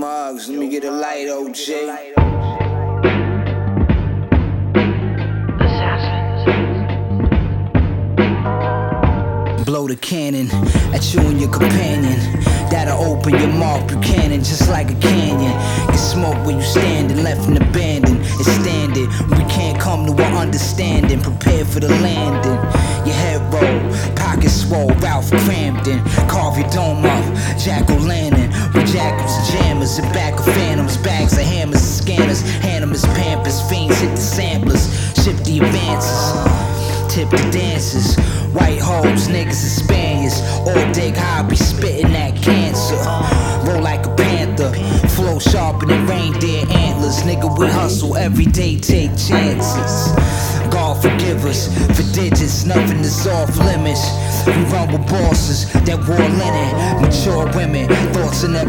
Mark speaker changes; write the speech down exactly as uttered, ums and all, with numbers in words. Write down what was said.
Speaker 1: Mugs, let me get a light, O G. Blow the cannon at you and your companion. That'll open your mouth, Buchanan, just like a canyon. Get smoke where you standing, left and abandoned. It's standard, we can't come to an understanding. Prepare for the landing. Your head roll, pockets swole, Ralph Cramden. Carve your dome up, jack-o'-lantern. We jackals, jammers, and back of phantoms. Bags of hammers, scanners, animals, pampers. Fiends hit the samplers, shift the advances, tip the dancers. White hoes, niggas and Spaniards. All dig high, be spitting that cancer. Roll like a panther, flow sharper than reindeer antlers. Nigga, we hustle every day, take chances. God forgive us for digits, nothing is off limits. We run with bosses that wore linen, mature women, thoughts in every